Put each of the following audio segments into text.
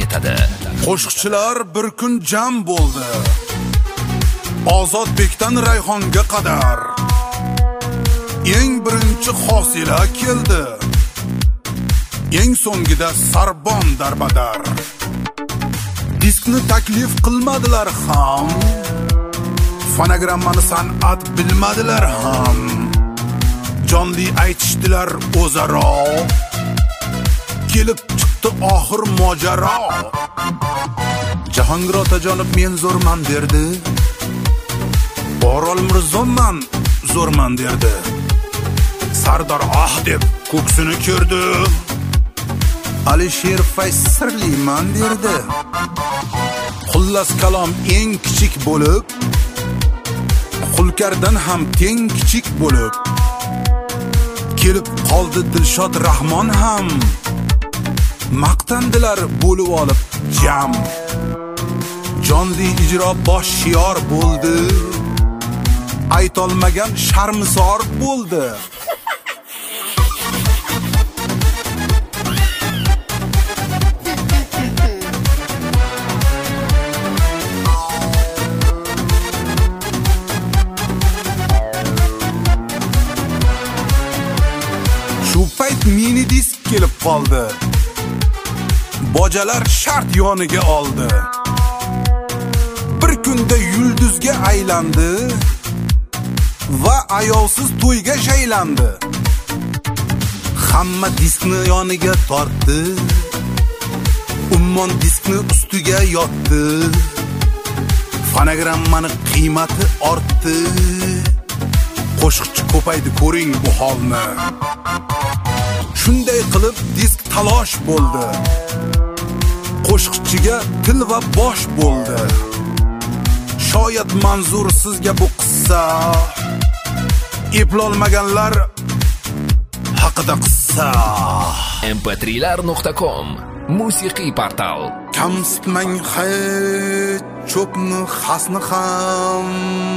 etadi. Qo'shiqchilar bir kun jam bo'ldi. Ozodbekdan Rayhonga qadar eng birinchi hosila keldi. Eng so'ngida Sarbon darbadar. Diskni taklif qilmadilar ham, fonogrammani san'at bilmadilar ham. Jonli aytishdilar o'zaro, kelib chiqdi oxir mojaro. Jahongir Otajonov men zo'rman derdi, Orol Mirzoman zo'rman derdi. Sardor deb ko'ksini ko'rdi, Alisher Fayz sirliman derdi. Xullas kalom eng kichik bo'lib, Xulkardan ham teng kichik bo'lib, kelib qoldi Dilshod Rahmon ham. Maqtandilar bo'lib olib jam. Jonli ijro bosh shior bo'ldi, aytolmagan sharmisor bo'ldi. Shu payt mini disk kelib qoldi. Bojalar shart yoniga oldi. Bir kunda yulduzga aylandi va ayovsiz to'yga shaylandi. Hamma diskni yoniga tortdi, Ummon diskni ustiga yotdi. Fonogrammani qiymati ortdi. Qo'shiqchi ko'paydi, ko'ring bu holni. Shunday qilib disk talosh bo'ldi. Qo'shiqchiga til va bosh bo'ldi. Shoyat manzur sizga bu qissa, eplolmaganlar haqida qissa. mp3lar.com musiqiy portal. Kamsitmang hech cho'pni xasni ham,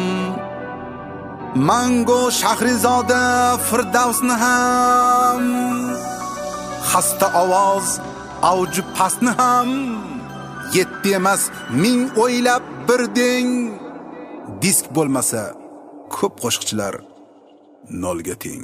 Mango Shahrizoda Firdavsni ham, xasta ovoz avji pastni ham, yetti emas ming o'ylab birding. Disk bo'lmasa ko'p qo'shiqchilar nolga teng.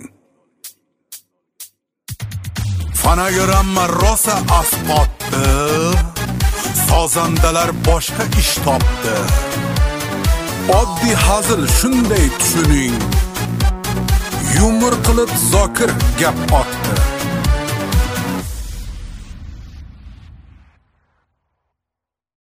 Fonogramma rosa asqotdi, sozandalar boshqa ish topdi. Oddiy hazil shunday tushuning, yumur qilib Zokir gap otdi.